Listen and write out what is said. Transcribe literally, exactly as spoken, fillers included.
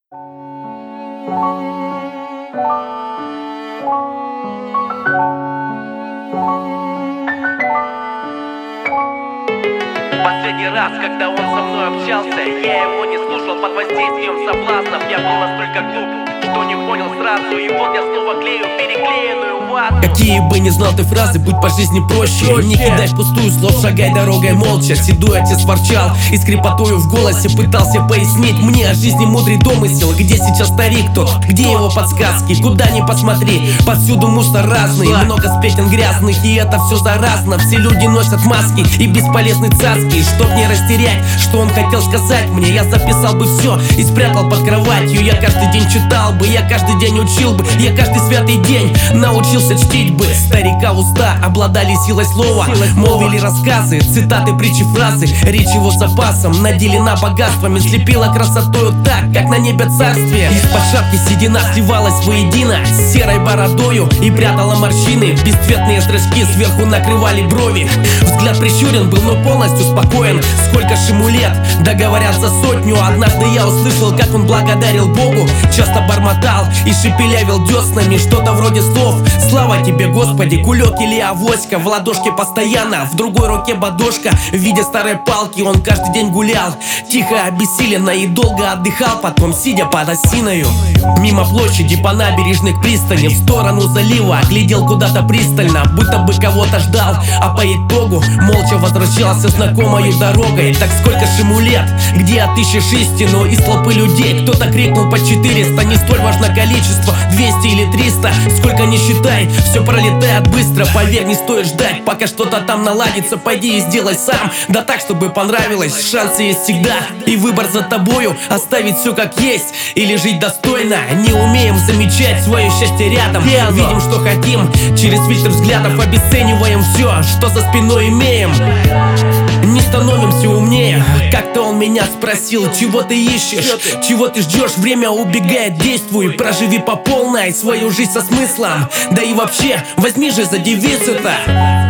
Последний раз, когда он со мной общался, я его не слушал под воздействием соблазнов. Я был настолько глуп, что не понял сразу. И вот я снова клею переклеенную вату. Какие бы ни знал ты фразы, будь по жизни проще, проще. Не кидай впустую слов, шагай дорогой молча. Седой отец ворчал и скрипотою в голосе пытался пояснить мне о жизни мудрый домысел. Где сейчас старик тот, где его подсказки? Куда ни посмотри, повсюду мусор разный, много сплетен грязных, и это все заразно. Все люди носят маски и бесполезны цаски. Чтоб не растерять, что он хотел сказать мне, я записал бы все и спрятал под кроватью. Я каждый день читал бы, я каждый день учил бы, я каждый святый день научился чтить бы. Старика уста обладали силой слова, молвили рассказы, цитаты, притчи, фразы. Речь его запасом наделена богатствами, слепила красотою так, как на небе царствие. Из-под шапки седина сливалась воедино с серой бородою и прятала морщины. Бесцветные стрижки сверху накрывали брови. Взгляд прищурен был, но полностью спокоен. Сколько ж ему лет? Да говорят, за сотню. Однажды я услышал, как он благодарил Богу, часто бормотал и шепелявил деснами что-то вроде слов: слава тебе, Господи, кулек или авоська. В ладошке постоянно, в другой руке бадошка. В виде старой палки он каждый день гулял, тихо, обессиленно, и долго отдыхал потом, сидя под осиною. Мимо площади по набережной к пристани, в сторону залива, глядел куда-то пристально, будто бы кого-то ждал. А по итогу молча возвращался знакомою дорогой. Так сколько ж ему лет? Где отыщешь истину из толпы людей? Кто-то крикнул по четыреста, не столь важно количество, двести или триста. Сколько не считай, все пролетает быстро. Поверь, не стоит ждать, пока что-то там наладится. Пойди и сделай сам, да так, чтобы понравилось. Шансы есть всегда, и выбор за тобою: оставить все как есть или жить достойно. Не умеем замечать свое счастье рядом, видим, что хотим через фильтр взглядов, обесцениваем все, что за спиной имеем. Не становимся умнее. Как-то он меня спросил: чего ты ищешь, чего ты ждешь? Время убегает, действуй, проживи по полной свою жизнь со смыслом. Да и вообще, возьми же за девиз это: